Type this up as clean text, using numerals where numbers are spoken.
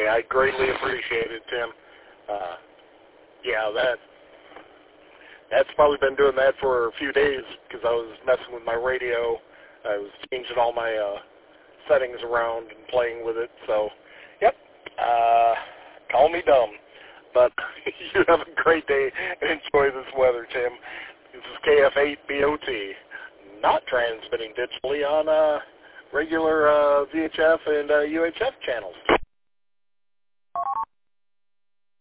Hey, I greatly appreciate it, Tim. Yeah, that's probably been doing that for a few days because I was messing with my radio. I was changing all my settings around and playing with it. So, yep, call me dumb. But you have a great day and enjoy this weather, Tim. This is KF8BOT, not transmitting digitally on regular VHF and UHF channels.